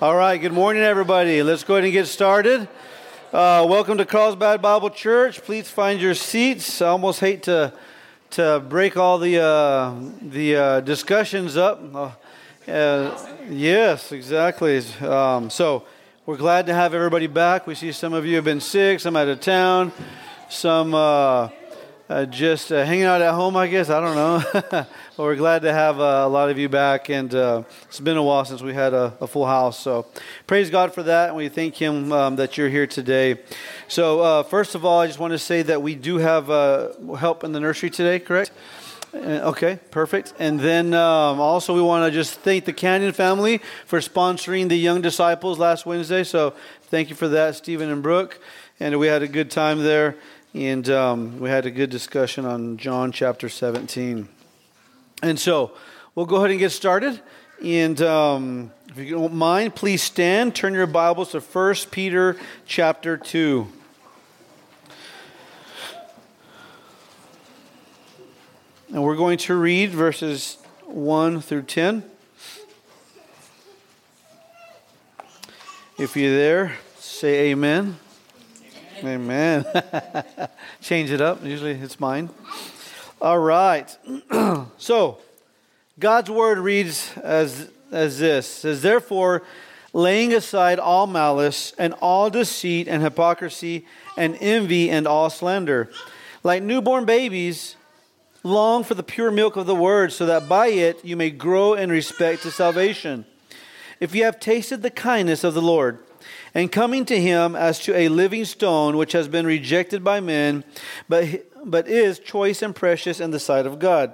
All right, good morning, everybody. Let's go ahead and get started. Welcome to Carlsbad Bible Church. Please find your seats. I almost hate to break all the discussions up. Yes, exactly. So we're glad to have everybody back. We see some of you have been sick, some out of town, some just hanging out at home, I guess. I don't know. But we're glad to have a lot of you back, and it's been a while since we had a full house. So praise God for that, and we thank Him that you're here today. So first of all, I just want to say that we do have help in the nursery today, correct? Okay, perfect. And then also we want to just thank the Canyon family for sponsoring the Young Disciples last Wednesday. So thank you for that, Stephen and Brooke. And we had a good time there. And we had a good discussion on John chapter 17. And so we'll go ahead and get started. And if you don't mind, please stand. Turn your Bibles to 1 Peter chapter 2. And we're going to read verses 1 through 10. If you're there, say amen. Amen. Change it up. Usually it's mine. All right. So, God's word reads as this. It says, therefore, laying aside all malice and all deceit and hypocrisy and envy and all slander, like newborn babies, long for the pure milk of the word, so that by it you may grow in respect to salvation. If you have tasted the kindness of the Lord, and coming to Him as to a living stone, which has been rejected by men, but is choice and precious in the sight of God.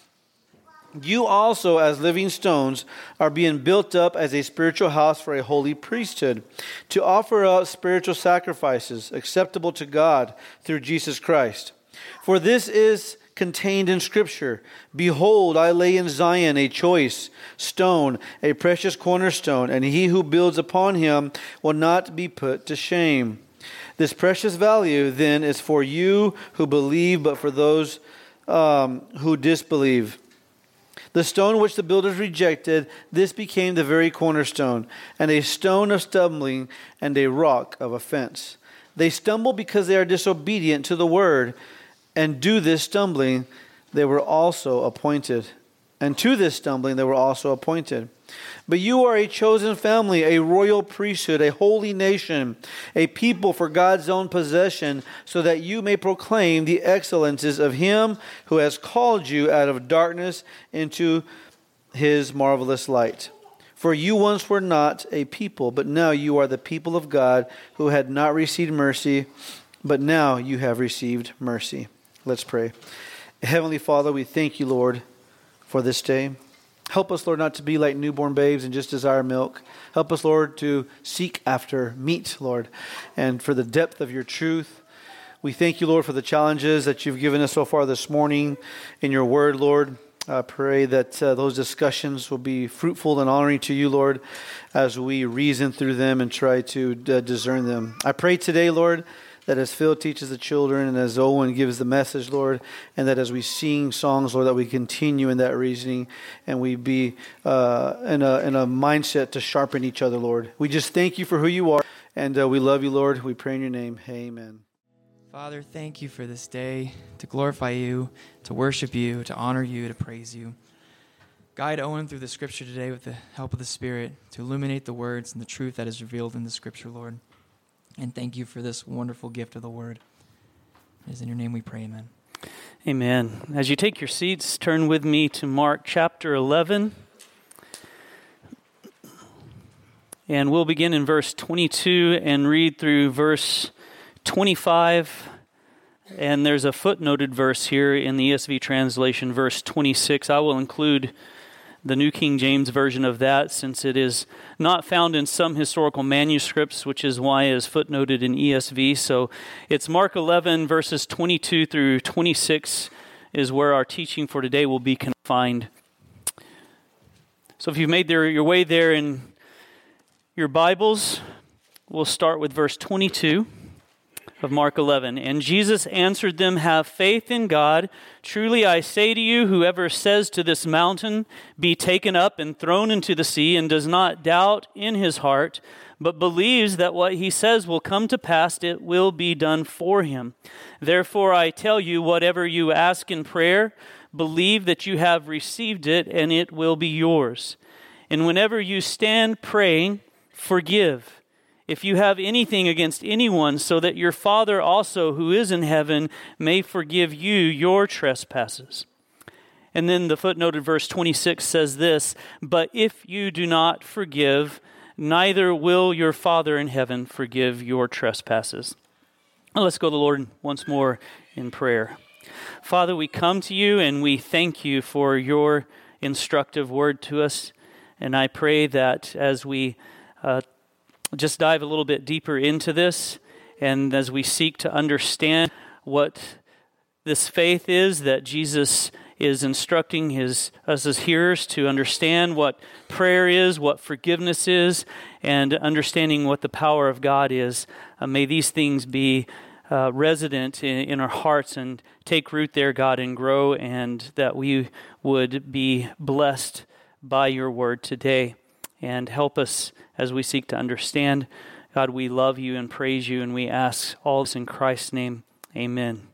You also, as living stones, are being built up as a spiritual house for a holy priesthood, to offer up spiritual sacrifices acceptable to God through Jesus Christ. For this is contained in Scripture. Behold, I lay in Zion a choice stone, a precious cornerstone, and he who builds upon him will not be put to shame. This precious value then is for you who believe, but for those who disbelieve. The stone which the builders rejected, this became the very cornerstone, and a stone of stumbling and a rock of offense. They stumble because they are disobedient to the word, and do this stumbling, they were also appointed. And to this stumbling, they were also appointed. But you are a chosen family, a royal priesthood, a holy nation, a people for God's own possession, so that you may proclaim the excellences of Him who has called you out of darkness into His marvelous light. For you once were not a people, but now you are the people of God, who had not received mercy, but now you have received mercy. Let's pray. Heavenly Father, we thank you, Lord, for this day. Help us, Lord, not to be like newborn babes and just desire milk. Help us, Lord, to seek after meat, Lord, and for the depth of your truth. We thank you, Lord, for the challenges that you've given us so far this morning in your word, Lord. I pray that those discussions will be fruitful and honoring to you, Lord, as we reason through them and try to discern them. I pray today, Lord, that as Phil teaches the children and as Owen gives the message, Lord, and that as we sing songs, Lord, that we continue in that reasoning and we be in a mindset to sharpen each other, Lord. We just thank you for who you are, and we love you, Lord. We pray in your name. Amen. Father, thank you for this day, to glorify you, to worship you, to honor you, to praise you. Guide Owen through the Scripture today with the help of the Spirit to illuminate the words and the truth that is revealed in the Scripture, Lord. And thank you for this wonderful gift of the Word. It is in your name we pray, amen. Amen. As you take your seats, turn with me to Mark chapter 11. And we'll begin in verse 22 and read through verse 25. And there's a footnoted verse here in the ESV translation, verse 26. I will include the New King James Version of that, since it is not found in some historical manuscripts, which is why it is footnoted in ESV. So it's Mark 11, verses 22 through 26 is where our teaching for today will be confined. So if you've made your way there in your Bibles, we'll start with verse 22. of Mark 11. And Jesus answered them, "Have faith in God. Truly I say to you, whoever says to this mountain, 'Be taken up and thrown into the sea,' and does not doubt in his heart, but believes that what he says will come to pass, it will be done for him. Therefore I tell you, whatever you ask in prayer, believe that you have received it, and it will be yours. And whenever you stand praying, forgive if you have anything against anyone, so that your Father also who is in heaven may forgive you your trespasses." And then the footnoted verse 26 says this, "But if you do not forgive, neither will your Father in heaven forgive your trespasses." Well, let's go to the Lord once more in prayer. Father, we come to you and we thank you for your instructive word to us. And I pray that as we just dive a little bit deeper into this, and as we seek to understand what this faith is that Jesus is instructing us as hearers to understand what prayer is, what forgiveness is, and understanding what the power of God is, may these things be resident in our hearts and take root there, God, and grow, and that we would be blessed by your word today. And help us as we seek to understand. God, we love you and praise you, and we ask all this in Christ's name. Amen.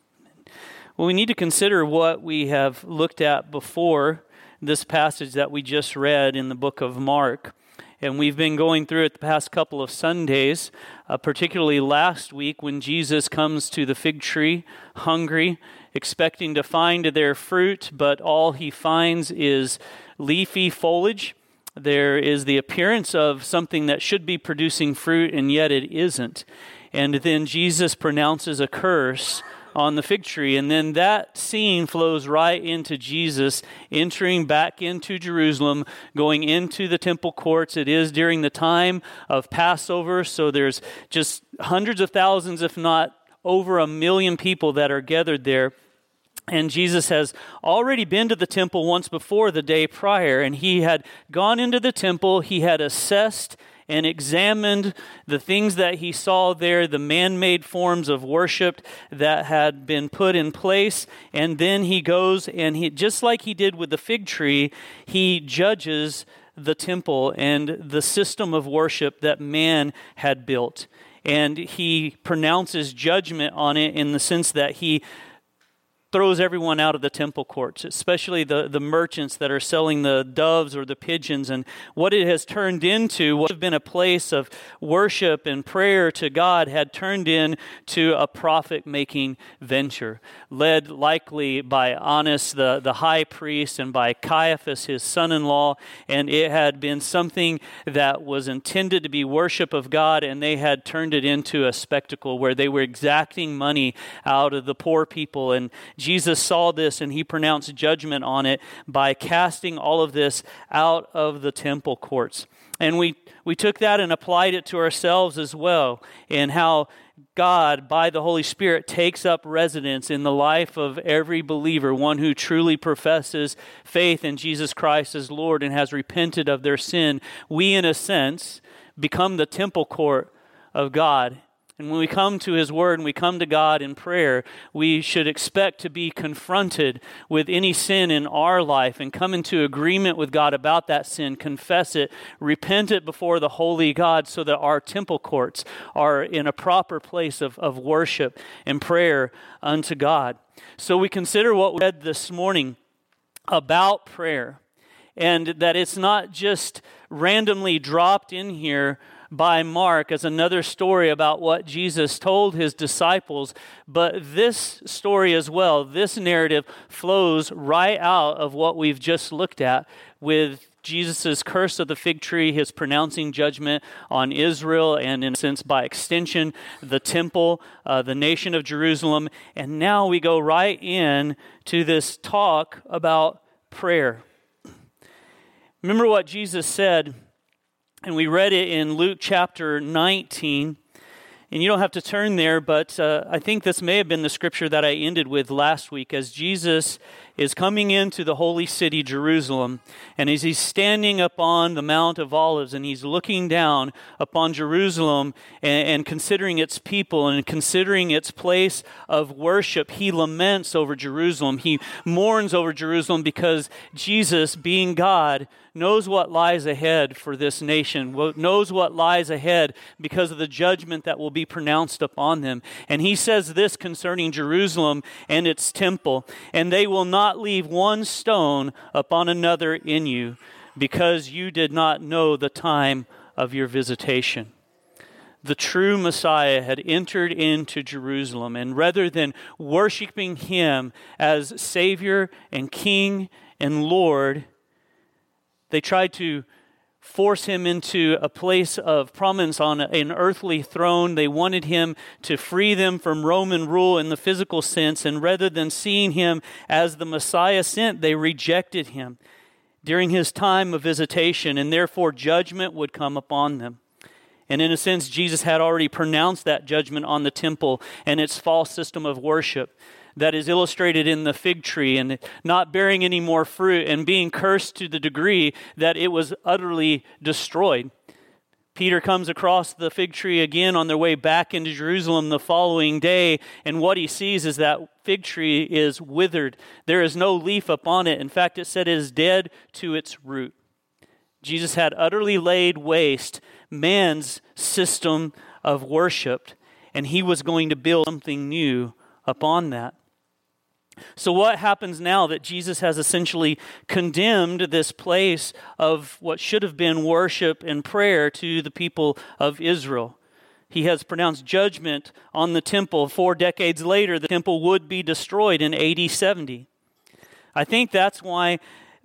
Well, we need to consider what we have looked at before this passage that we just read in the book of Mark. And we've been going through it the past couple of Sundays, particularly last week when Jesus comes to the fig tree, hungry, expecting to find their fruit, but all he finds is leafy foliage. There is the appearance of something that should be producing fruit, and yet it isn't. And then Jesus pronounces a curse on the fig tree, and then that scene flows right into Jesus entering back into Jerusalem, going into the temple courts. It is during the time of Passover, so there's just hundreds of thousands, if not over 1 million people that are gathered there. And Jesus has already been to the temple once before the day prior, and he had gone into the temple, he had assessed and examined the things that he saw there, the man-made forms of worship that had been put in place, and then he goes and he, just like he did with the fig tree, he judges the temple and the system of worship that man had built. And he pronounces judgment on it in the sense that he throws everyone out of the temple courts, especially the merchants that are selling the doves or the pigeons. And what it has turned into, what had been a place of worship and prayer to God, had turned into a profit-making venture, led likely by Annas, the high priest, and by Caiaphas, his son-in-law. And it had been something that was intended to be worship of God, and they had turned it into a spectacle where they were exacting money out of the poor people. And Jesus saw this and he pronounced judgment on it by casting all of this out of the temple courts. And we took that and applied it to ourselves as well, and how God, by the Holy Spirit, takes up residence in the life of every believer, one who truly professes faith in Jesus Christ as Lord and has repented of their sin. We, in a sense, become the temple court of God. And when we come to His Word and we come to God in prayer, we should expect to be confronted with any sin in our life and come into agreement with God about that sin, confess it, repent it before the holy God, so that our temple courts are in a proper place of worship and prayer unto God. So we consider what we read this morning about prayer, and that it's not just randomly dropped in here by Mark as another story about what Jesus told his disciples, but this story as well, this narrative flows right out of what we've just looked at with Jesus' curse of the fig tree, his pronouncing judgment on Israel, and in a sense, by extension, the temple, the nation of Jerusalem. And now we go right in to this talk about prayer. Remember what Jesus said, and we read it in Luke chapter 19. And you don't have to turn there, but I think this may have been the scripture that I ended with last week, as Jesus is coming into the holy city, Jerusalem. And as he's standing upon the Mount of Olives and he's looking down upon Jerusalem and considering its people and considering its place of worship, he laments over Jerusalem. He mourns over Jerusalem because Jesus, being God, knows what lies ahead for this nation, knows what lies ahead because of the judgment that will be pronounced upon them. And he says this concerning Jerusalem and its temple, and they will not leave one stone upon another in you, because you did not know the time of your visitation. The true Messiah had entered into Jerusalem, and rather than worshiping him as Savior and King and Lord, they tried to force him into a place of prominence on an earthly throne. They wanted him to free them from Roman rule in the physical sense, and rather than seeing him as the Messiah sent, they rejected him during his time of visitation, and therefore judgment would come upon them. And in a sense, Jesus had already pronounced that judgment on the temple and its false system of worship that is illustrated in the fig tree and not bearing any more fruit and being cursed to the degree that it was utterly destroyed. Peter comes across the fig tree again on their way back into Jerusalem the following day, and what he sees is that fig tree is withered. There is no leaf upon it. In fact, it said it is dead to its root. Jesus had utterly laid waste man's system of worship, and he was going to build something new upon that. So what happens now that Jesus has essentially condemned this place of what should have been worship and prayer to the people of Israel? He has pronounced judgment on the temple. 4 decades later, the temple would be destroyed in AD 70. I think that's why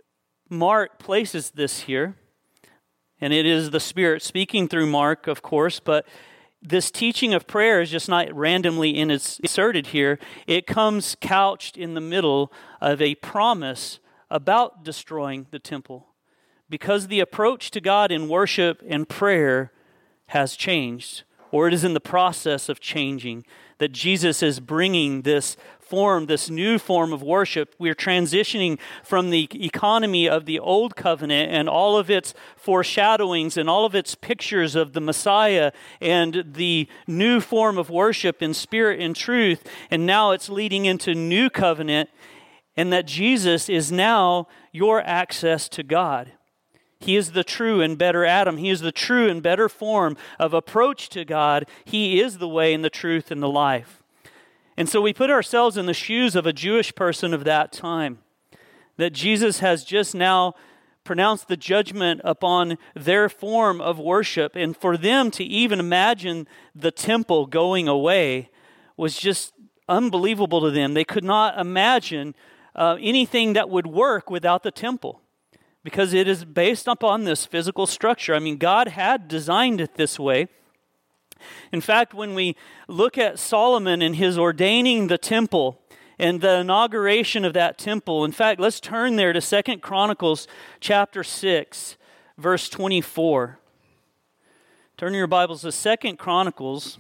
Mark places this here. And it is the Spirit speaking through Mark, of course, but this teaching of prayer is just not randomly inserted here. It comes couched in the middle of a promise about destroying the temple, because the approach to God in worship and prayer has changed, or it is in the process of changing, that Jesus is bringing this new form of worship. We're transitioning from the economy of the old covenant and all of its foreshadowings and all of its pictures of the Messiah and the new form of worship in spirit and truth, and now it's leading into new covenant, and that Jesus is now your access to God. He is the true and better Adam. He is the true and better form of approach to God. He is the way and the truth and the life. And so we put ourselves in the shoes of a Jewish person of that time, that Jesus has just now pronounced the judgment upon their form of worship. And for them to even imagine the temple going away was just unbelievable to them. They could not imagine anything that would work without the temple, because it is based upon this physical structure. I mean, God had designed it this way. In fact, when we look at Solomon and his ordaining the temple and the inauguration of that temple, in fact, let's turn there to 2 Chronicles chapter 6, verse 24. Turn your Bibles to 2 Chronicles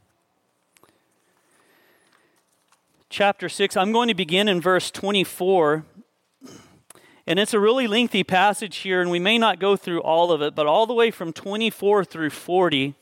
chapter 6. I'm going to begin in verse 24. And it's a really lengthy passage here, and we may not go through all of it, but all the way from 24 through 40,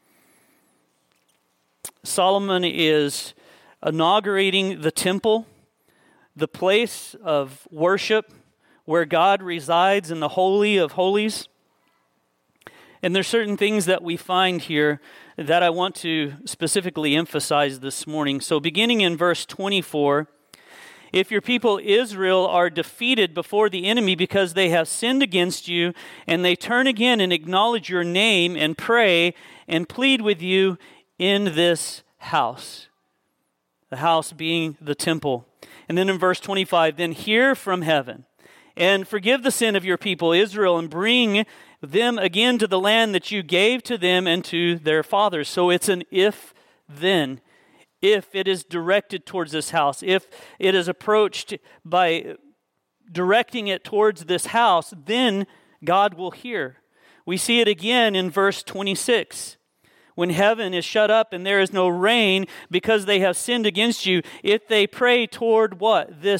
Solomon is inaugurating the temple, the place of worship where God resides in the Holy of Holies. And there's certain things that we find here that I want to specifically emphasize this morning. So beginning in verse 24, if your people Israel are defeated before the enemy because they have sinned against you, and they turn again and acknowledge your name and pray and plead with you in this house, the house being the temple. And then in verse 25, then hear from heaven and forgive the sin of your people Israel and bring them again to the land that you gave to them and to their fathers. So it's an if-then. If it is directed towards this house, if it is approached by directing it towards this house, then God will hear. We see it again in verse 26. When heaven is shut up and there is no rain because they have sinned against you, if they pray toward what? This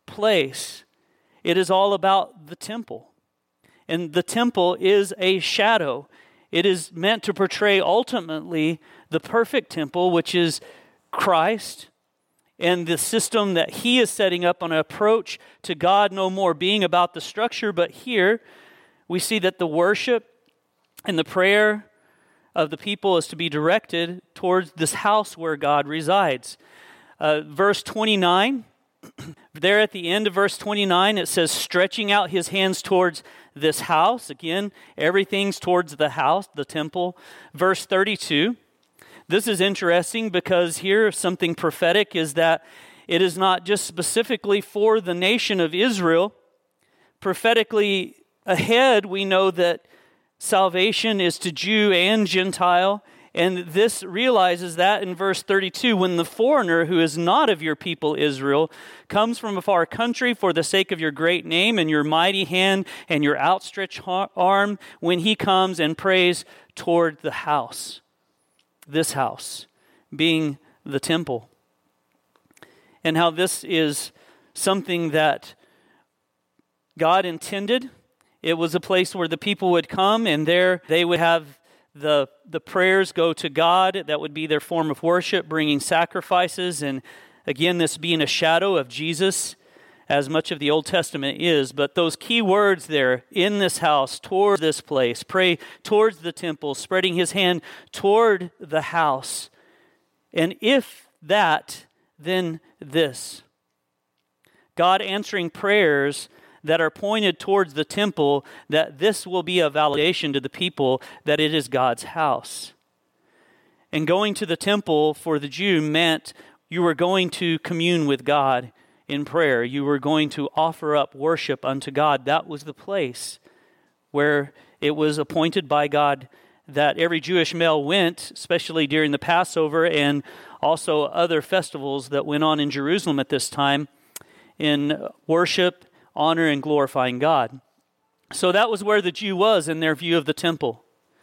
place. It is all about the temple. And the temple is a shadow. It is meant to portray ultimately the perfect temple, which is Christ, and the system that he is setting up on an approach to God, no more being about the structure. But here we see that the worship and the prayer of the people is to be directed towards this house where God resides. Verse 29, there at the end of verse 29, it says, stretching out his hands towards this house. Again, everything's towards the house, the temple. Verse 32, this is interesting because here something prophetic is that it is not just specifically for the nation of Israel. Prophetically ahead, we know that salvation is to Jew and Gentile, and this realizes that in verse 32, when the foreigner who is not of your people Israel comes from a far country for the sake of your great name and your mighty hand and your outstretched arm, when he comes and prays toward the house, this house being the temple. And how this is something that God intended. It was a place where the people would come, and there they would have the prayers go to God. That would be their form of worship, bringing sacrifices. And again, this being a shadow of Jesus, as much of the Old Testament is. But those key words there, in this house, toward this place, pray towards the temple, spreading his hand toward the house. And if that, then this. God answering prayers that are pointed towards the temple, that this will be a validation to the people that it is God's house. And going to the temple for the Jew meant you were going to commune with God in prayer. You were going to offer up worship unto God. That was the place where it was appointed by God that every Jewish male went, especially during the Passover and also other festivals that went on in Jerusalem at this time, in worship, honor, and glorifying God. So that was where the Jew was in their view of the temple.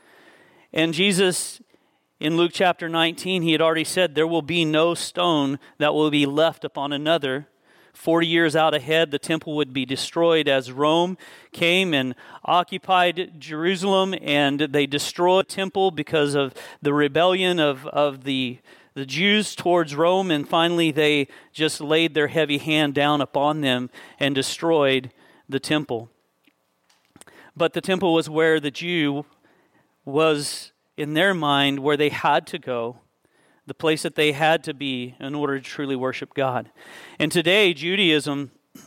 And Jesus, in Luke chapter 19, he had already said, there will be no stone that will be left upon another. 40 years out ahead, the temple would be destroyed as Rome came and occupied Jerusalem, and they destroyed the temple because of the rebellion of the Jews towards Rome, and finally they just laid their heavy hand down upon them and destroyed the temple. But the temple was where the Jew was, in their mind, where they had to go, the place that they had to be in order to truly worship God. And today, Judaism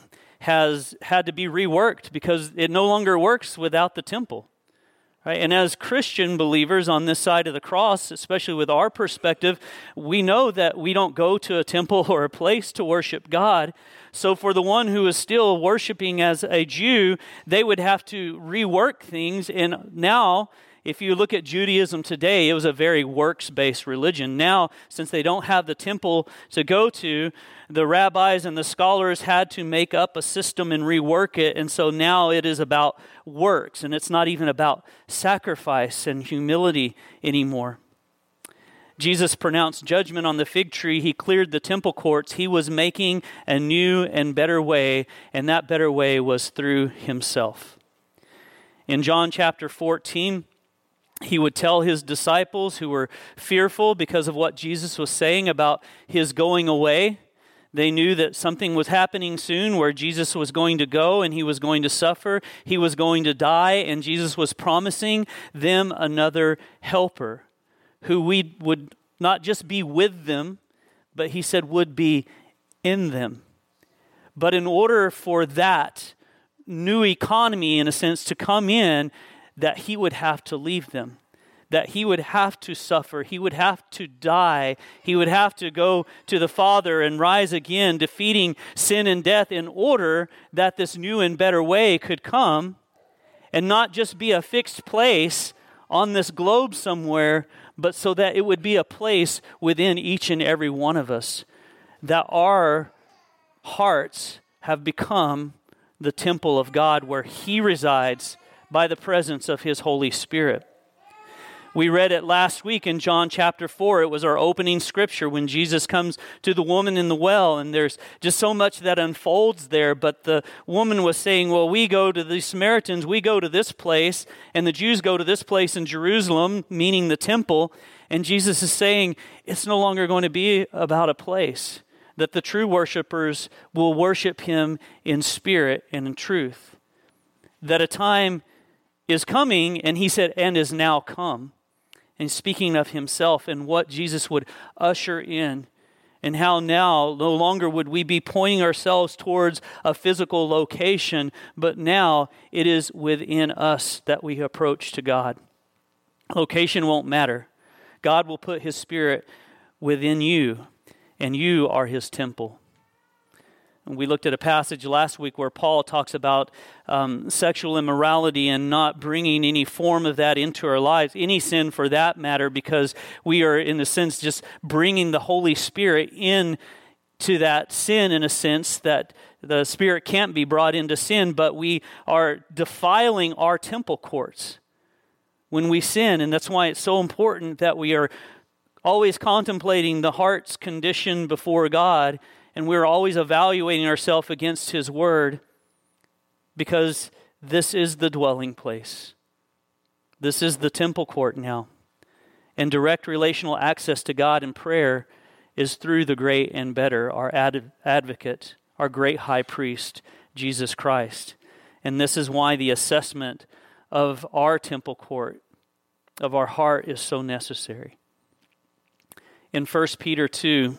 has had to be reworked because it no longer works without the temple. Right? And as Christian believers on this side of the cross, especially with our perspective, we know that we don't go to a temple or a place to worship God. So for the one who is still worshiping as a Jew, they would have to rework things. And now, if you look at Judaism today, it was a very works-based religion. Now, since they don't have the temple to go to, the rabbis and the scholars had to make up a system and rework it. And so now it is about works, and it's not even about sacrifice and humility anymore. Jesus pronounced judgment on the fig tree. He cleared the temple courts. He was making a new and better way, and that better way was through himself. In John chapter 14, he would tell his disciples who were fearful because of what Jesus was saying about his going away. They knew that something was happening soon where Jesus was going to go and he was going to suffer. He was going to die, and Jesus was promising them another helper who we would not just be with them, but he said would be in them. But in order for that new economy, in a sense, to come in, that he would have to leave them, that he would have to suffer, he would have to die, he would have to go to the Father and rise again, defeating sin and death in order that this new and better way could come and not just be a fixed place on this globe somewhere, but so that it would be a place within each and every one of us, that our hearts have become the temple of God where he resides by the presence of his Holy Spirit. We read it last week in John chapter 4. It was our opening scripture when Jesus comes to the woman in the well, and there's just so much that unfolds there. But the woman was saying, well, we go to the Samaritans, we go to this place, and the Jews go to this place in Jerusalem, meaning the temple. And Jesus is saying, it's no longer going to be about a place, that the true worshipers will worship him in spirit and in truth. That a time is coming, and he said, and is now come. And speaking of himself and what Jesus would usher in, and how now no longer would we be pointing ourselves towards a physical location, but now it is within us that we approach to God. Location won't matter. God will put his Spirit within you, and you are his temple. And we looked at a passage last week where Paul talks about sexual immorality and not bringing any form of that into our lives, any sin for that matter, because we are, in a sense, just bringing the Holy Spirit in to that sin, in a sense that the Spirit can't be brought into sin, but we are defiling our temple courts when we sin. And that's why it's so important that we are always contemplating the heart's condition before God, and we're always evaluating ourselves against his word, because this is the dwelling place. This is the temple court now. And direct relational access to God in prayer is through the great and better, our advocate, our great high priest, Jesus Christ. And this is why the assessment of our temple court, of our heart, is so necessary. In 1 Peter 2,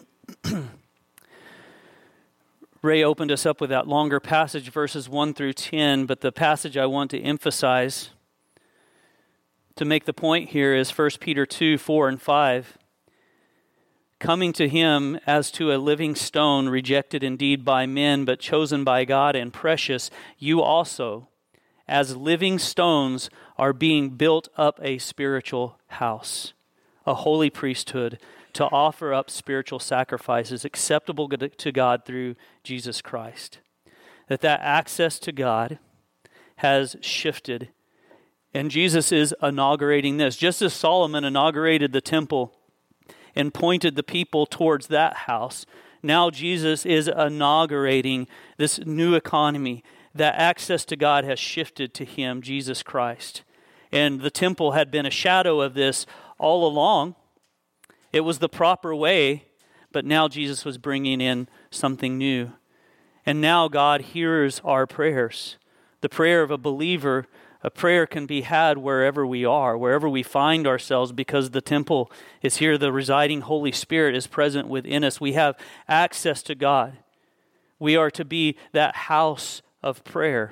Ray opened us up with that longer passage, verses 1 through 10, but the passage I want to emphasize to make the point here is 1 Peter 2, 4 and 5. Coming to him as to a living stone, rejected indeed by men, but chosen by God and precious, you also, as living stones, are being built up a spiritual house, a holy priesthood, to offer up spiritual sacrifices acceptable to God through Jesus Christ. That access to God has shifted. And Jesus is inaugurating this. Just as Solomon inaugurated the temple and pointed the people towards that house, now Jesus is inaugurating this new economy. That access to God has shifted to him, Jesus Christ. And the temple had been a shadow of this all along. It was the proper way, but now Jesus was bringing in something new. And now God hears our prayers. The prayer of a believer, a prayer can be had wherever we are, wherever we find ourselves, because the temple is here. The residing Holy Spirit is present within us. We have access to God. We are to be that house of prayer.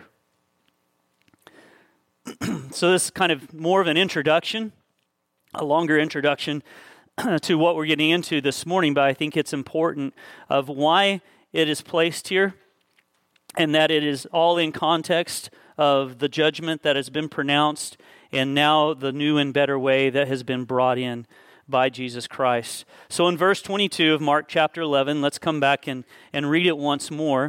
So this is kind of more of an introduction, a longer introduction to what we're getting into this morning, but I think it's important of why it is placed here, and that it is all in context of the judgment that has been pronounced, and now the new and better way that has been brought in by Jesus Christ. So in verse 22 of Mark chapter 11, let's come back and read it once more.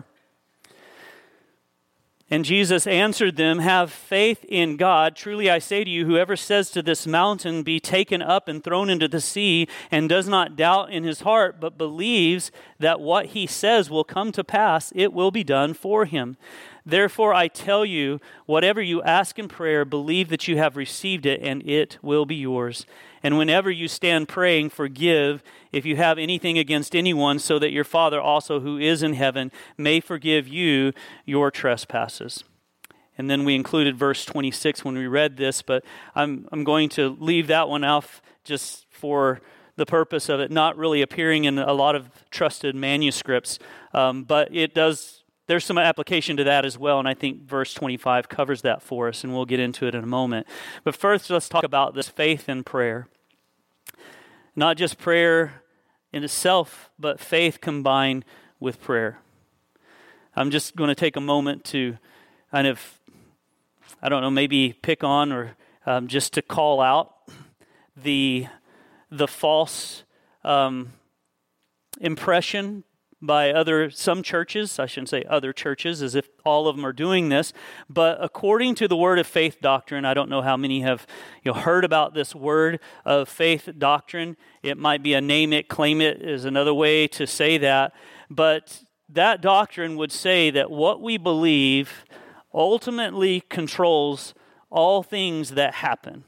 And Jesus answered them, have faith in God. Truly I say to you, whoever says to this mountain, be taken up and thrown into the sea, and does not doubt in his heart, but believes that what he says will come to pass, it will be done for him. Therefore I tell you, whatever you ask in prayer, believe that you have received it, and it will be yours. And whenever you stand praying, forgive if you have anything against anyone, so that your Father also who is in heaven may forgive you your trespasses. And then we included verse 26 when we read this, but I'm going to leave that one off just for the purpose of it not really appearing in a lot of trusted manuscripts. But it does, there's some application to that as well, and I think verse 25 covers that for us, and we'll get into it in a moment. But first, let's talk about this faith in prayer. Not just prayer in itself, but faith combined with prayer. I'm just going to take a moment to kind of, I don't know, maybe pick on or just to call out the false impression by some churches. I shouldn't say other churches as if all of them are doing this, but according to the word of faith doctrine, I don't know how many have heard about this word of faith doctrine. It might be a name it, claim it is another way to say that, but that doctrine would say that what we believe ultimately controls all things that happen,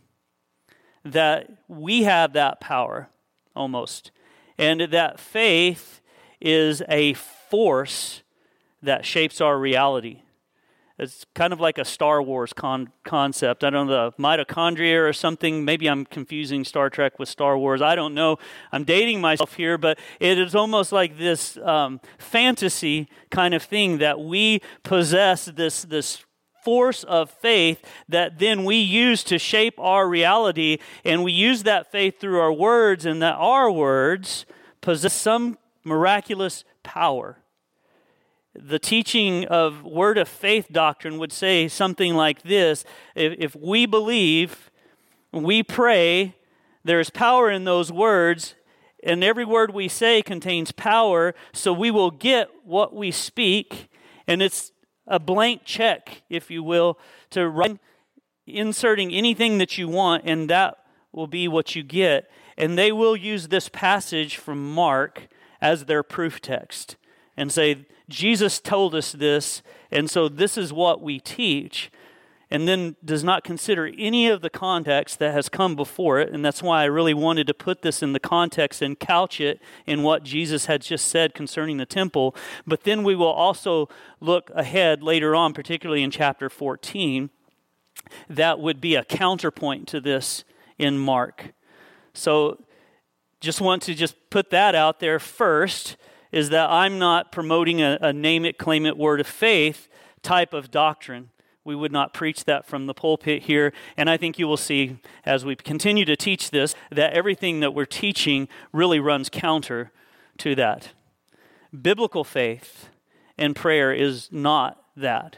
that we have that power almost, and that faith is a force that shapes our reality. It's kind of like a Star Wars concept. I don't know, the mitochondria or something. Maybe I'm confusing Star Trek with Star Wars. I don't know. I'm dating myself here, but it is almost like this fantasy kind of thing that we possess this force of faith that then we use to shape our reality, and we use that faith through our words, and that our words possess some miraculous power. The teaching of word of faith doctrine would say something like this: if we believe, we pray, there's power in those words, and every word we say contains power, so we will get what we speak, and it's a blank check, if you will, to write, inserting anything that you want, and that will be what you get. And they will use this passage from Mark as their proof text and say, Jesus told us this, and so this is what we teach, and then does not consider any of the context that has come before it. And that's why I really wanted to put this in the context and couch it in what Jesus had just said concerning the temple. But then we will also look ahead later on, particularly in chapter 14, that would be a counterpoint to this in Mark. So just want to put that out there first, is that I'm not promoting a name it, claim it word of faith type of doctrine. We would not preach that from the pulpit here. And I think you will see as we continue to teach this, that everything that we're teaching really runs counter to that. Biblical faith and prayer is not that.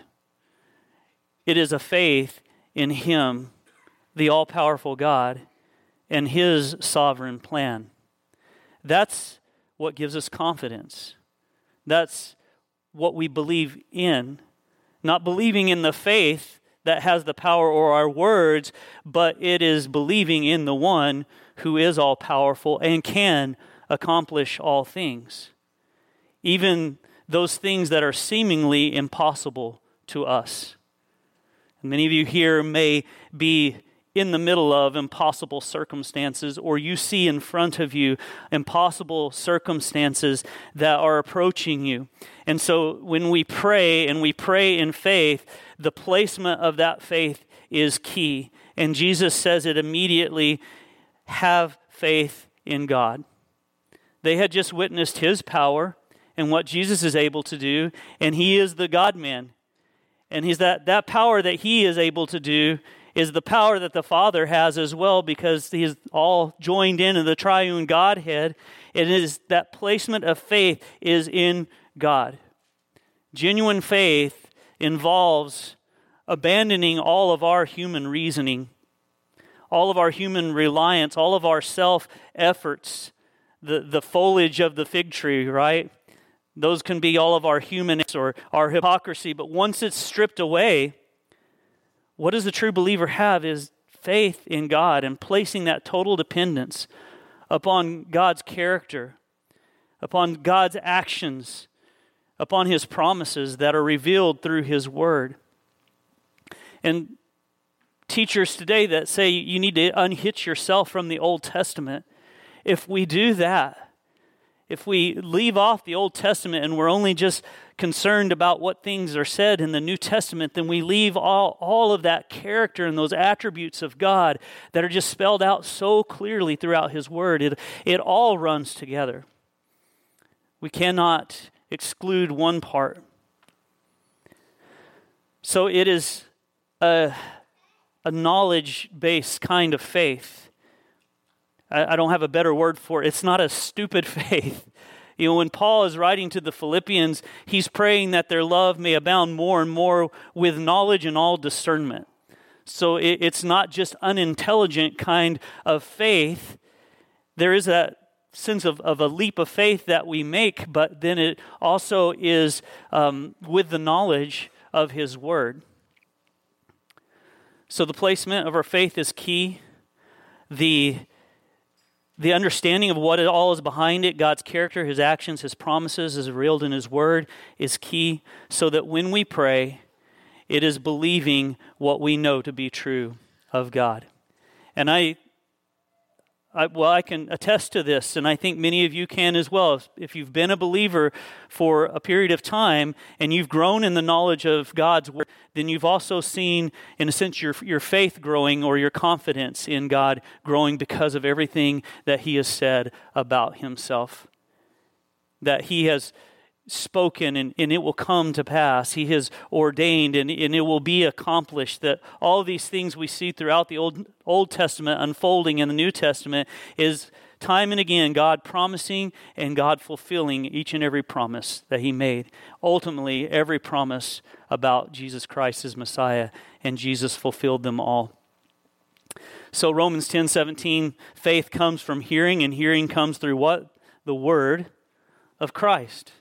It is a faith in Him, the all-powerful God, and His sovereign plan. That's what gives us confidence. That's what we believe in. Not believing in the faith that has the power or our words, but it is believing in the one who is all-powerful and can accomplish all things. Even those things that are seemingly impossible to us. Many of you here may be in the middle of impossible circumstances, or you see in front of you impossible circumstances that are approaching you. And so when we pray, and we pray in faith, the placement of that faith is key. And Jesus says it immediately: have faith in God. They had just witnessed His power and what Jesus is able to do, and He is the God-man. And He's that power that He is able to do is the power that the Father has as well, because He is all joined in the triune Godhead. It is that placement of faith is in God. Genuine faith involves abandoning all of our human reasoning, all of our human reliance, all of our self-efforts, the foliage of the fig tree, right? Those can be all of our humanness or our hypocrisy, but once it's stripped away, what does the true believer have is faith in God and placing that total dependence upon God's character, upon God's actions, upon His promises that are revealed through His Word. And teachers today that say you need to unhitch yourself from the Old Testament, if we do that, if we leave off the Old Testament and we're only just concerned about what things are said in the New Testament, then we leave all of that character and those attributes of God that are just spelled out so clearly throughout His Word. It all runs together. We cannot exclude one part. So it is a knowledge-based kind of faith. I don't have a better word for it. It's not a stupid faith. You know, when Paul is writing to the Philippians, he's praying that their love may abound more and more with knowledge and all discernment. So it's not just unintelligent kind of faith. There is that sense of a leap of faith that we make, but then it also is with the knowledge of His Word. So the placement of our faith is key. The understanding of what it all is behind it, God's character, His actions, His promises, as revealed in His Word, is key, so that when we pray, it is believing what we know to be true of God. And I can attest to this, and I think many of you can as well. If you've been a believer for a period of time and you've grown in the knowledge of God's Word, then you've also seen, in a sense, your faith growing or your confidence in God growing because of everything that He has said about Himself. That He has spoken and it will come to pass. He has ordained and it will be accomplished. That all these things we see throughout the Old Testament unfolding in the New Testament is time and again God promising and God fulfilling each and every promise that He made. Ultimately, every promise about Jesus Christ as Messiah, and Jesus fulfilled them all. So Romans 10:17, faith comes from hearing, and hearing comes through what? The Word of Christ.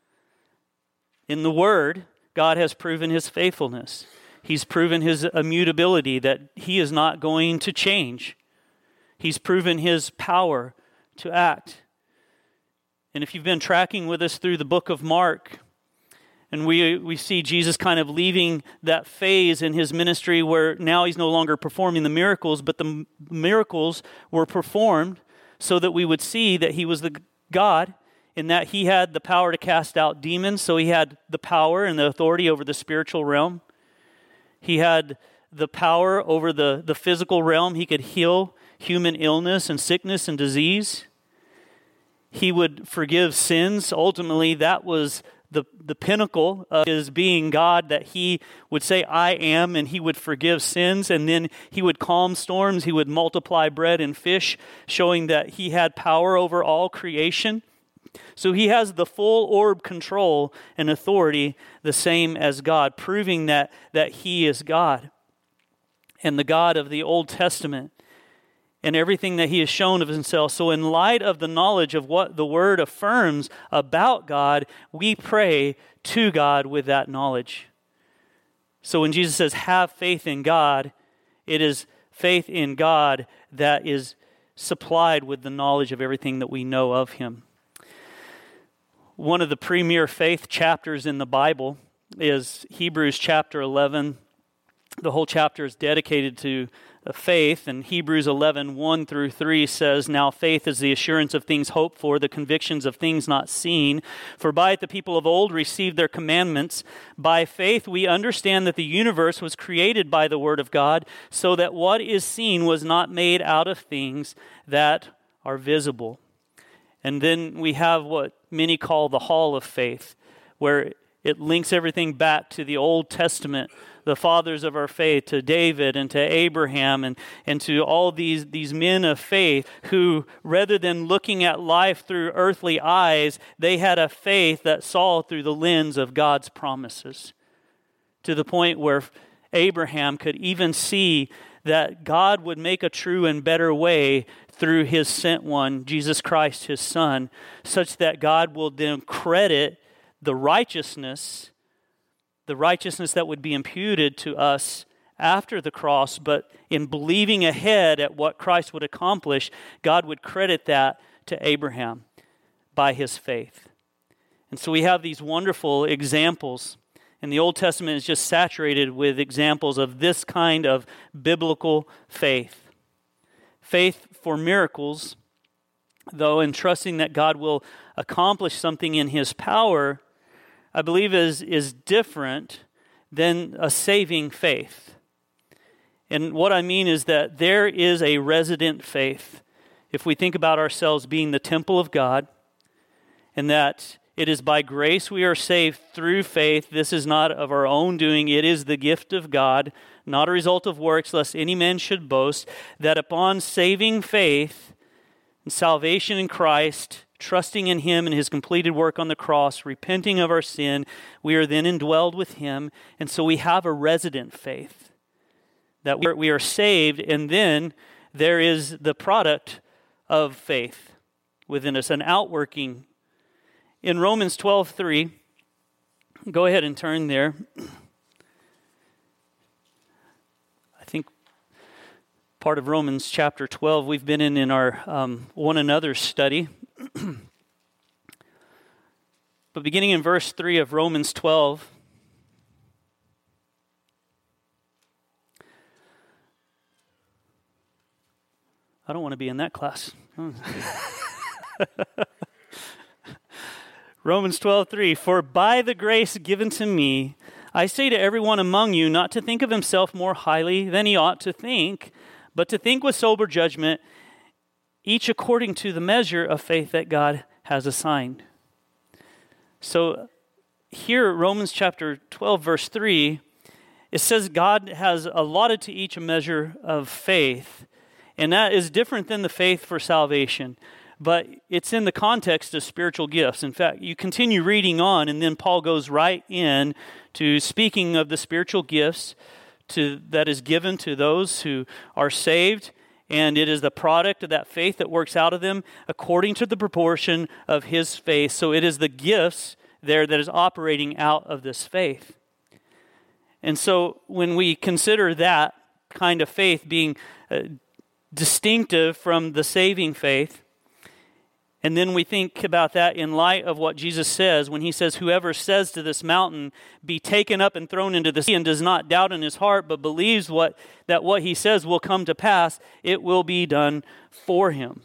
In the Word, God has proven His faithfulness. He's proven His immutability, that He is not going to change. He's proven His power to act. And if you've been tracking with us through the book of Mark, and we see Jesus kind of leaving that phase in His ministry where now He's no longer performing the miracles, but the miracles were performed so that we would see that He was the God, in that He had the power to cast out demons, so He had the power and the authority over the spiritual realm. He had the power over the physical realm. He could heal human illness and sickness and disease. He would forgive sins. Ultimately, that was the pinnacle of His being God, that He would say, I am, and He would forgive sins, and then He would calm storms. He would multiply bread and fish, showing that He had power over all creation. So He has the full orb control and authority, the same as God, proving that He is God and the God of the Old Testament and everything that He has shown of Himself. So in light of the knowledge of what the Word affirms about God, we pray to God with that knowledge. So when Jesus says, have faith in God, it is faith in God that is supplied with the knowledge of everything that we know of Him. One of the premier faith chapters in the Bible is Hebrews chapter 11. The whole chapter is dedicated to faith, and Hebrews 11, 1 through 3 says, now faith is the assurance of things hoped for, the convictions of things not seen. For by it the people of old received their commandments. By faith we understand that the universe was created by the word of God, so that what is seen was not made out of things that are visible. And then we have what many call the hall of faith, where it links everything back to the Old Testament, the fathers of our faith, to David and to Abraham and to all these men of faith who, rather than looking at life through earthly eyes, they had a faith that saw through the lens of God's promises, to the point where Abraham could even see that God would make a true and better way through His sent one, Jesus Christ, His Son, such that God will then credit the righteousness that would be imputed to us after the cross, but in believing ahead at what Christ would accomplish, God would credit that to Abraham by his faith. And so we have these wonderful examples, and the Old Testament is just saturated with examples of this kind of biblical faith. Faith for miracles, though, and trusting that God will accomplish something in His power, I believe is different than a saving faith. And what I mean is that there is a resident faith. If we think about ourselves being the temple of God, and that it is by grace we are saved through faith. This is not of our own doing. It is the gift of God, not a result of works, lest any man should boast. That upon saving faith and salvation in Christ, trusting in Him and His completed work on the cross, repenting of our sin, we are then indwelled with Him. And so we have a resident faith. That we are saved, and then there is the product of faith. within us, an outworking. In Romans 12:3, go ahead and turn there. I think part of Romans chapter 12 we've been in our one another study. But beginning in verse 3 of Romans 12, I don't want to be in that class. Romans 12:3, for by the grace given to me, I say to everyone among you not to think of himself more highly than he ought to think, but to think with sober judgment, each according to the measure of faith that God has assigned. So here, Romans chapter 12, verse 3, it says God has allotted to each a measure of faith, and that is different than the faith for salvation. But it's in the context of spiritual gifts. In fact, you continue reading on, and then Paul goes right in to speaking of the spiritual gifts that is given to those who are saved, and it is the product of that faith that works out of them according to the proportion of his faith. So it is the gifts there that is operating out of this faith. And so when we consider that kind of faith being distinctive from the saving faith, and then we think about that in light of what Jesus says when he says, whoever says to this mountain, be taken up and thrown into the sea, and does not doubt in his heart, but believes that what he says will come to pass, it will be done for him.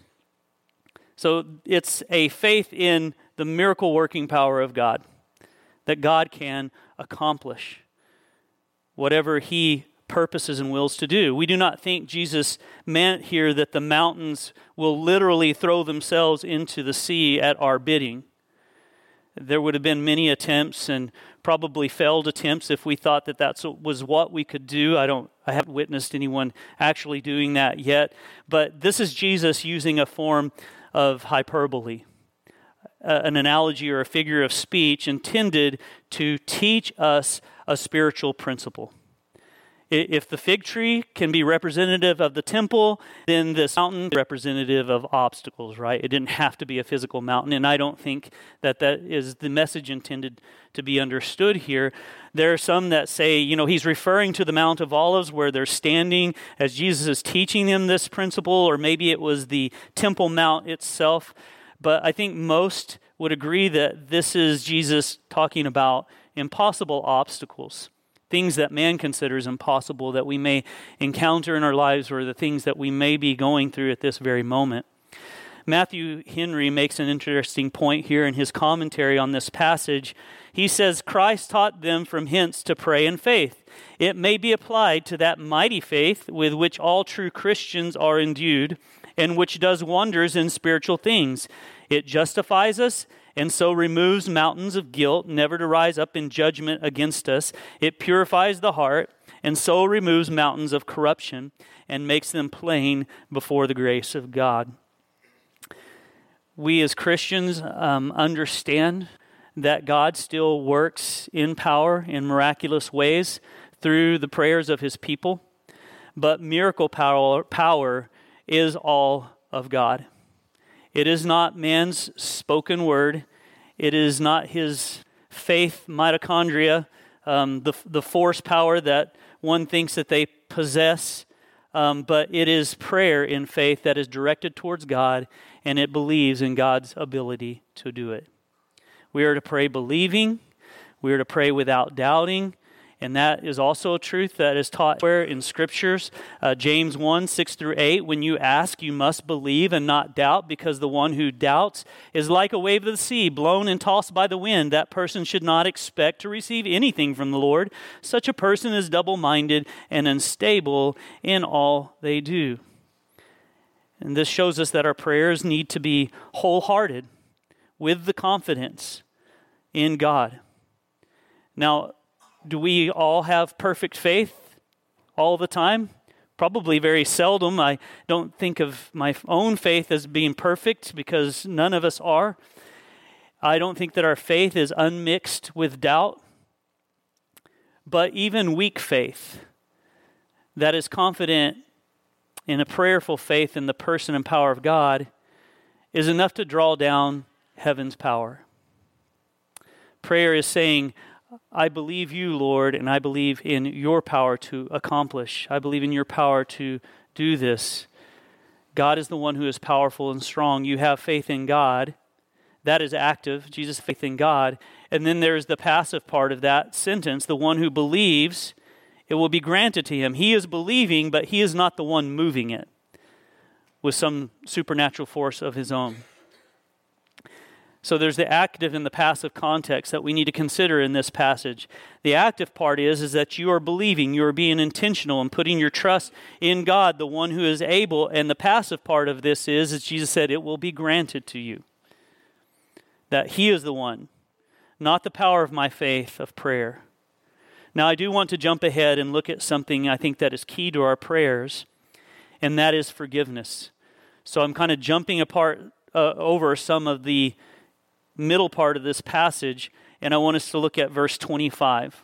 So it's a faith in the miracle working power of God, that God can accomplish whatever he purposes and wills to do. We do not think Jesus meant here that the mountains will literally throw themselves into the sea at our bidding. There would have been many attempts and probably failed attempts if we thought that that was what we could do. I haven't witnessed anyone actually doing that yet. But this is Jesus using a form of hyperbole, an analogy or a figure of speech intended to teach us a spiritual principle. If the fig tree can be representative of the temple, then this mountain is representative of obstacles, right? It didn't have to be a physical mountain, and I don't think that is the message intended to be understood here. There are some that say, he's referring to the Mount of Olives where they're standing as Jesus is teaching them this principle, or maybe it was the Temple Mount itself. But I think most would agree that this is Jesus talking about impossible obstacles. Things that man considers impossible that we may encounter in our lives, or the things that we may be going through at this very moment. Matthew Henry makes an interesting point here in his commentary on this passage. He says, Christ taught them from hence to pray in faith. It may be applied to that mighty faith with which all true Christians are endued, and which does wonders in spiritual things. It justifies us, and so removes mountains of guilt, never to rise up in judgment against us. It purifies the heart, and so removes mountains of corruption, and makes them plain before the grace of God. We as Christians understand that God still works in power in miraculous ways through the prayers of his people, but miracle power is all of God. It is not man's spoken word. It is not his faith mitochondria, the force power that one thinks that they possess, but it is prayer in faith that is directed towards God, and it believes in God's ability to do it. We are to pray believing. We are to pray without doubting. And that is also a truth that is taught in Scriptures. James 1, 6 through 8, when you ask, you must believe and not doubt, because the one who doubts is like a wave of the sea, blown and tossed by the wind. That person should not expect to receive anything from the Lord. Such a person is double-minded and unstable in all they do. And this shows us that our prayers need to be wholehearted with the confidence in God. Now, do we all have perfect faith all the time? Probably very seldom. I don't think of my own faith as being perfect, because none of us are. I don't think that our faith is unmixed with doubt. But even weak faith that is confident in a prayerful faith in the person and power of God is enough to draw down heaven's power. Prayer is saying, I believe you, Lord, and I believe in your power to accomplish. I believe in your power to do this. God is the one who is powerful and strong. You have faith in God. That is active. Jesus' faith in God. And then there's the passive part of that sentence. The one who believes, it will be granted to him. He is believing, but he is not the one moving it with some supernatural force of his own. So there's the active and the passive context that we need to consider in this passage. The active part is that you are believing, you are being intentional and putting your trust in God, the one who is able. And the passive part of this is, as Jesus said, it will be granted to you. That he is the one, not the power of my faith of prayer. Now I do want to jump ahead and look at something I think that is key to our prayers, and that is forgiveness. So I'm kind of jumping over some of the middle part of this passage, and I want us to look at verse 25.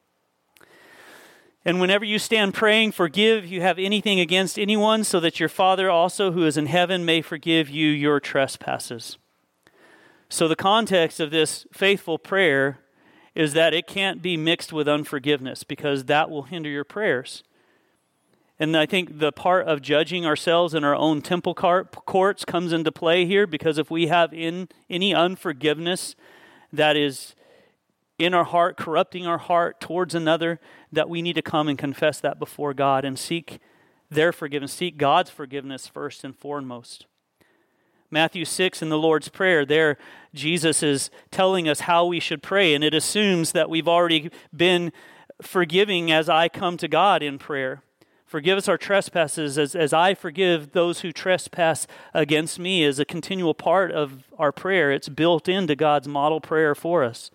And whenever you stand praying, forgive if you have anything against anyone, so that your Father also who is in heaven may forgive you your trespasses. So the context of this faithful prayer is that it can't be mixed with unforgiveness, because that will hinder your prayers. And I think the part of judging ourselves in our own temple courts comes into play here, because if we have any unforgiveness that is in our heart, corrupting our heart towards another, that we need to come and confess that before God and seek their forgiveness, seek God's forgiveness first and foremost. Matthew 6 in the Lord's Prayer, there Jesus is telling us how we should pray, and it assumes that we've already been forgiving as I come to God in prayer. Forgive us our trespasses as I forgive those who trespass against me is a continual part of our prayer. It's built into God's model prayer for us.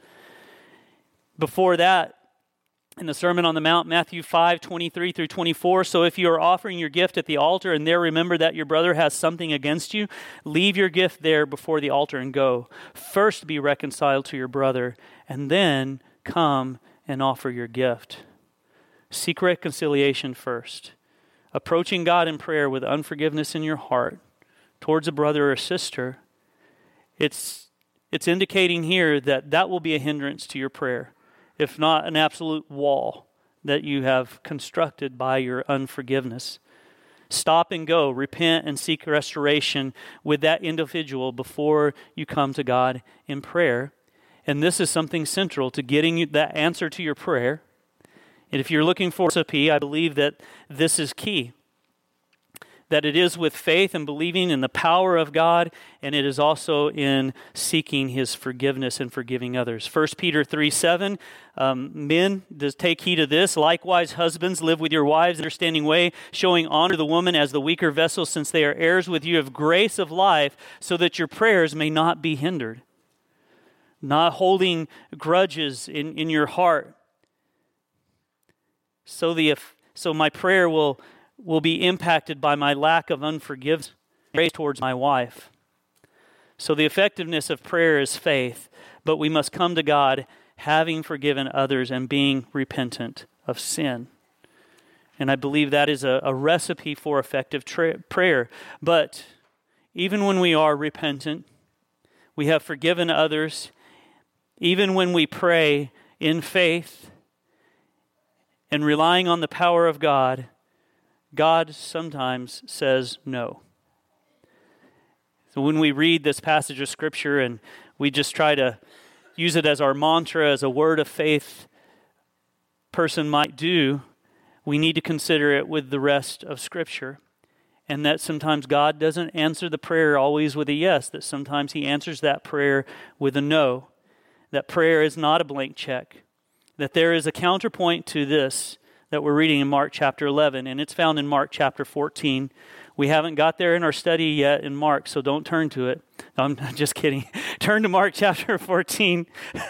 Before that, in the Sermon on the Mount, Matthew 5:23 through 24, so if you are offering your gift at the altar and there remember that your brother has something against you, leave your gift there before the altar and go. First be reconciled to your brother, and then come and offer your gift. Seek reconciliation first. Approaching God in prayer with unforgiveness in your heart towards a brother or sister, it's indicating here that will be a hindrance to your prayer, if not an absolute wall that you have constructed by your unforgiveness. Stop and go, repent and seek restoration with that individual before you come to God in prayer. And this is something central to getting you that answer to your prayer. And if you're looking for a recipe, I believe that this is key. That it is with faith and believing in the power of God, and it is also in seeking His forgiveness and forgiving others. 1 Peter 3:7, men, take heed of this. Likewise, husbands, live with your wives in an understanding way, showing honor to the woman as the weaker vessel, since they are heirs with you of grace of life, so that your prayers may not be hindered. Not holding grudges in your heart. So my prayer will be impacted by my lack of unforgiveness towards my wife. So the effectiveness of prayer is faith, but we must come to God having forgiven others and being repentant of sin. And I believe that is a recipe for effective prayer. But even when we are repentant, we have forgiven others, even when we pray in faith and relying on the power of God, God sometimes says no. So when we read this passage of Scripture and we just try to use it as our mantra, as a word of faith person might do, we need to consider it with the rest of Scripture. And that sometimes God doesn't answer the prayer always with a yes, that sometimes He answers that prayer with a no. That prayer is not a blank check. That there is a counterpoint to this that we're reading in Mark chapter 11, and it's found in Mark chapter 14. We haven't got there in our study yet in Mark, so don't turn to it. No, I'm just kidding. Turn to Mark chapter 14.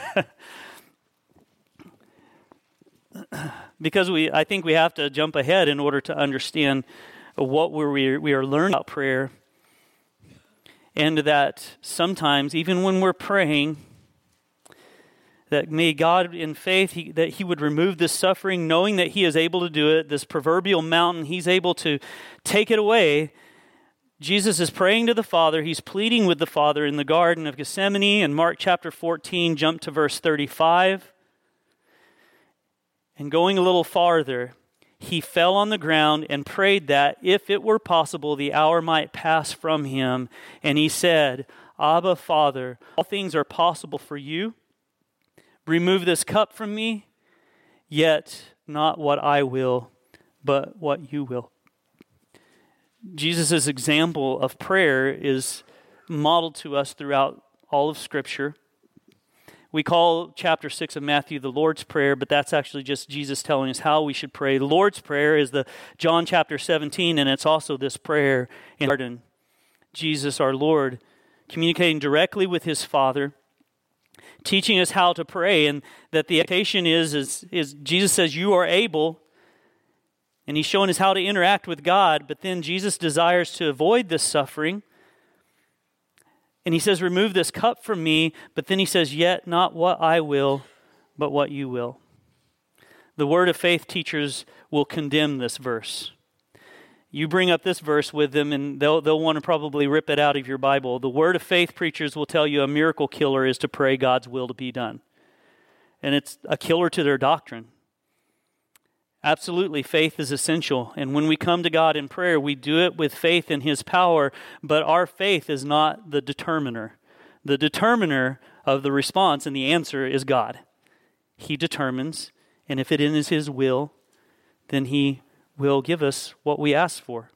Because I think we have to jump ahead in order to understand what we are learning about prayer. And that sometimes, even when we're praying, that may God in faith, that He would remove this suffering, knowing that He is able to do it, this proverbial mountain, He's able to take it away. Jesus is praying to the Father. He's pleading with the Father in the Garden of Gethsemane. In Mark chapter 14, jump to verse 35. And going a little farther, he fell on the ground and prayed that, if it were possible, the hour might pass from him. And he said, Abba, Father, all things are possible for you. Remove this cup from me, yet not what I will, but what you will. Jesus' example of prayer is modeled to us throughout all of Scripture. We call chapter 6 of Matthew the Lord's Prayer, but that's actually just Jesus telling us how we should pray. The Lord's Prayer is the John chapter 17, and it's also this prayer in the garden. Jesus, our Lord, communicating directly with his Father, teaching us how to pray, and that the expectation is Jesus says, you are able, and he's showing us how to interact with God, but then Jesus desires to avoid this suffering. And he says, remove this cup from me, but then he says, yet not what I will, but what you will. The Word of Faith teachers will condemn this verse. You bring up this verse with them, and they'll want to probably rip it out of your Bible. The Word of Faith preachers will tell you a miracle killer is to pray God's will to be done. And it's a killer to their doctrine. Absolutely, faith is essential. And when we come to God in prayer, we do it with faith in his power, but our faith is not the determiner. The determiner of the response and the answer is God. He determines, and if it is his will, then he will give us what we ask for.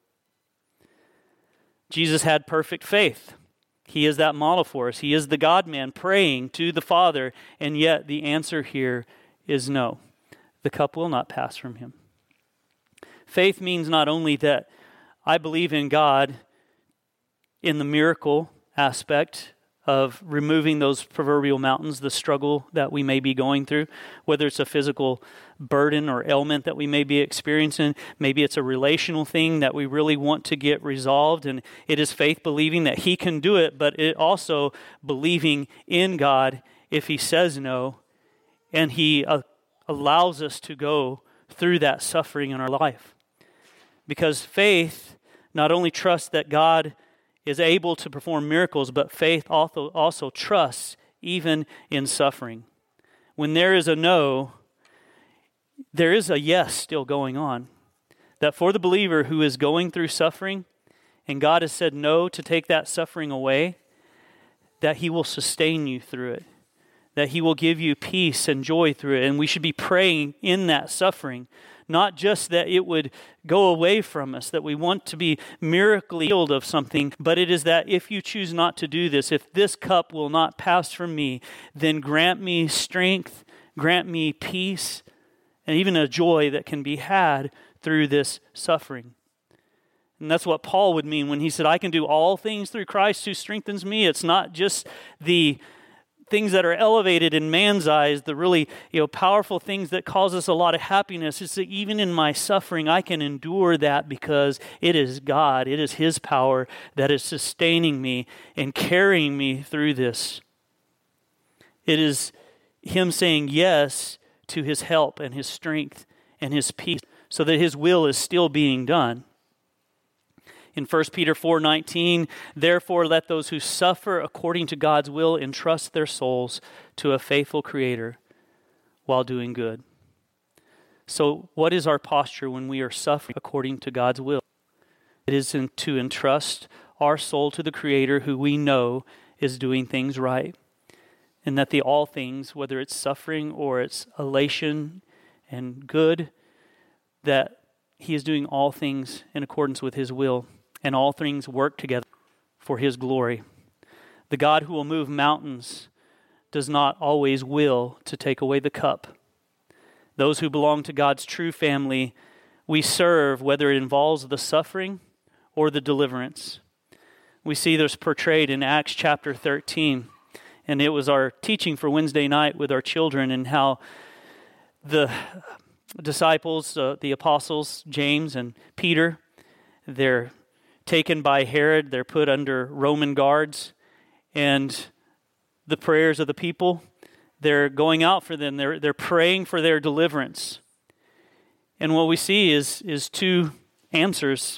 Jesus had perfect faith. He is that model for us. He is the God-man praying to the Father, and yet the answer here is no. The cup will not pass from him. Faith means not only that I believe in God in the miracle aspect of removing those proverbial mountains, the struggle that we may be going through, whether it's a physical burden or ailment that we may be experiencing, maybe it's a relational thing that we really want to get resolved, and it is faith believing that he can do it, but it also believing in God if he says no, and he allows us to go through that suffering in our life. Because faith not only trusts that God is able to perform miracles, but faith also trusts even in suffering. When there is a no, there is a yes still going on. That for the believer who is going through suffering, and God has said no to take that suffering away, that he will sustain you through it. That he will give you peace and joy through it. And we should be praying in that suffering. Not just that it would go away from us, that we want to be miraculously healed of something, but it is that if you choose not to do this, if this cup will not pass from me, then grant me strength, grant me peace, and even a joy that can be had through this suffering. And that's what Paul would mean when he said, I can do all things through Christ who strengthens me. It's not just the things that are elevated in man's eyes, the really powerful things that cause us a lot of happiness. It's that even in my suffering, I can endure that because it is God, it is his power that is sustaining me and carrying me through this. It is him saying yes to his help and his strength and his peace so that his will is still being done. In 1 Peter 4:19, therefore let those who suffer according to God's will entrust their souls to a faithful Creator while doing good. So what is our posture when we are suffering according to God's will? It is to entrust our soul to the Creator who we know is doing things right. And that the all things, whether it's suffering or it's elation and good, that he is doing all things in accordance with his will. And all things work together for his glory. The God who will move mountains does not always will to take away the cup. Those who belong to God's true family, we serve whether it involves the suffering or the deliverance. We see this portrayed in Acts chapter 13. And it was our teaching for Wednesday night with our children, and how the disciples, the apostles, James and Peter, they're taken by Herod, they're put under Roman guards, and the prayers of the people, they're going out for them, they're praying for their deliverance. And what we see is two answers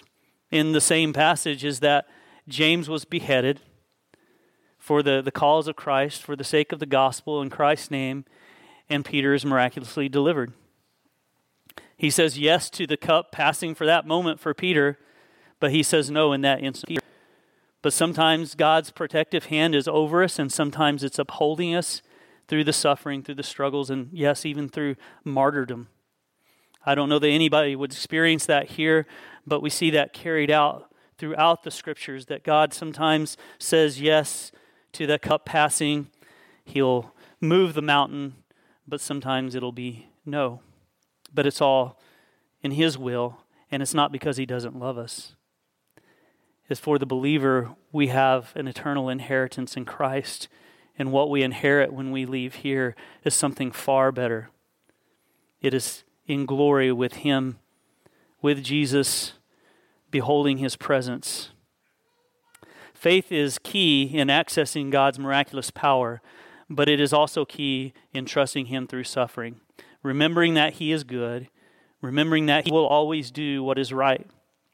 in the same passage is that James was beheaded for the cause of Christ, for the sake of the gospel in Christ's name, and Peter is miraculously delivered. He says yes to the cup passing for that moment for Peter, but he says no in that instant. But sometimes God's protective hand is over us, and sometimes it's upholding us through the suffering, through the struggles, and yes, even through martyrdom. I don't know that anybody would experience that here, but we see that carried out throughout the Scriptures, that God sometimes says yes to the cup passing. He'll move the mountain, but sometimes it'll be no. But it's all in His will, and it's not because He doesn't love us. It's for the believer, we have an eternal inheritance in Christ, and what we inherit when we leave here is something far better. It is in glory with Him, with Jesus, beholding His presence. Faith is key in accessing God's miraculous power, but it is also key in trusting Him through suffering. Remembering that He is good, remembering that He will always do what is right.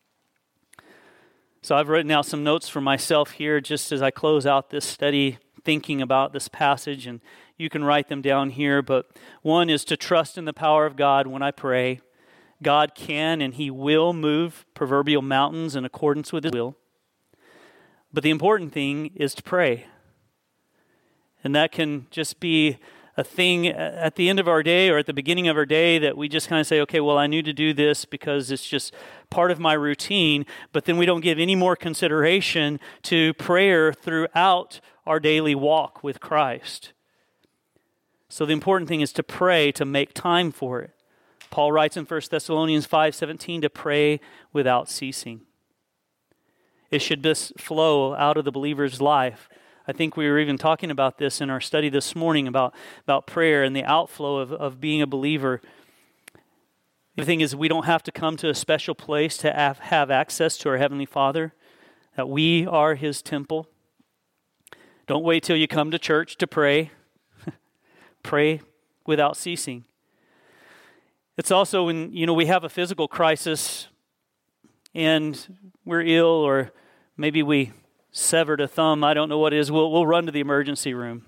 So I've written out some notes for myself here just as I close out this study, thinking about this passage, and you can write them down here. But one is to trust in the power of God when I pray. God can and He will move proverbial mountains in accordance with His will. But the important thing is to pray. And that can just be a thing at the end of our day or at the beginning of our day that we just kind of say, okay, well, I need to do this because it's just part of my routine, but then we don't give any more consideration to prayer throughout our daily walk with Christ. So the important thing is to pray, to make time for it. Paul writes in 1 Thessalonians 5:17 to pray without ceasing. It should just flow out of the believer's life. I think we were even talking about this in our study this morning about prayer and the outflow of being a believer. The thing is, we don't have to come to a special place to have access to our Heavenly Father, that we are His temple. Don't wait till you come to church to pray. Pray without ceasing. It's also when, we have a physical crisis and we're ill, or maybe we severed a thumb, I don't know what it is, we'll run to the emergency room.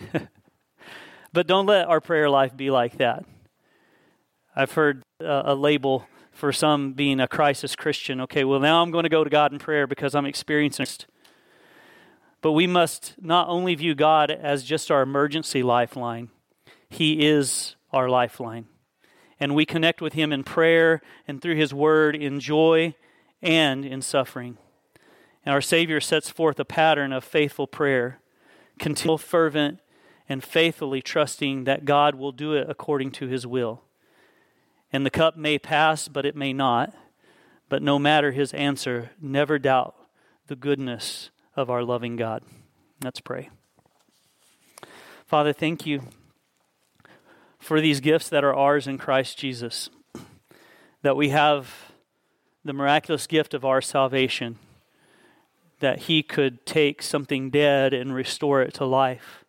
But don't let our prayer life be like that. I've heard a label for some being a crisis Christian. Okay, well now I'm going to go to God in prayer because I'm experiencing it. But we must not only view God as just our emergency lifeline, He is our lifeline. And we connect with Him in prayer and through His Word in joy and in suffering. And our Savior sets forth a pattern of faithful prayer, continual, fervent, and faithfully trusting that God will do it according to His will. And the cup may pass, but it may not. But no matter His answer, never doubt the goodness of our loving God. Let's pray. Father, thank You for these gifts that are ours in Christ Jesus, that we have the miraculous gift of our salvation, that He could take something dead and restore it to life.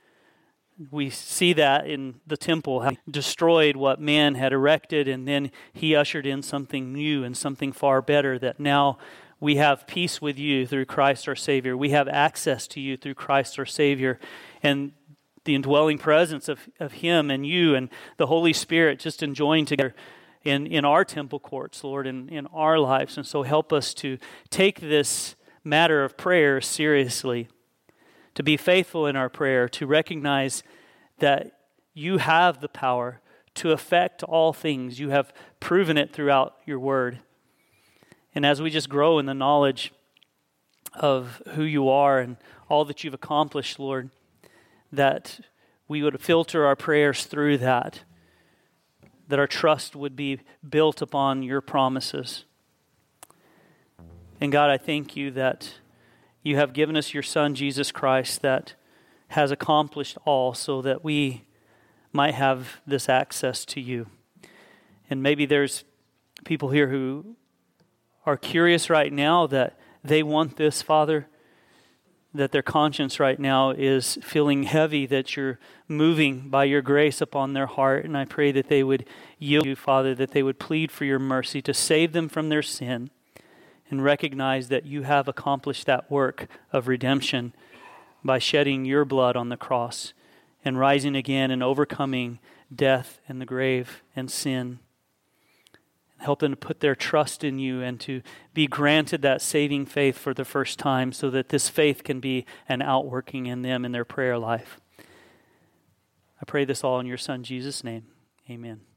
We see that in the temple, how He destroyed what man had erected, and then He ushered in something new and something far better, that now we have peace with You through Christ our Savior. We have access to You through Christ our Savior. And the indwelling presence of Him and You and the Holy Spirit just enjoying together in our temple courts, Lord, in our lives. And so help us to take this matter of prayer seriously, to be faithful in our prayer, to recognize that You have the power to affect all things. You have proven it throughout Your Word. And as we just grow in the knowledge of who You are and all that You've accomplished, Lord, that we would filter our prayers through that our trust would be built upon Your promises. And God, I thank You that You have given us Your Son, Jesus Christ, that has accomplished all so that we might have this access to You. And maybe there's people here who are curious right now that they want this, Father, that their conscience right now is feeling heavy, that You're moving by Your grace upon their heart. And I pray that they would yield to You, Father, that they would plead for Your mercy to save them from their sin, and recognize that you have accomplished that work of redemption by shedding your blood on the cross and rising again and overcoming death and the grave and sin. Help them to put their trust in you and to be granted that saving faith for the first time so that this faith can be an outworking in them in their prayer life. I pray this all in your Son, Jesus' name. Amen.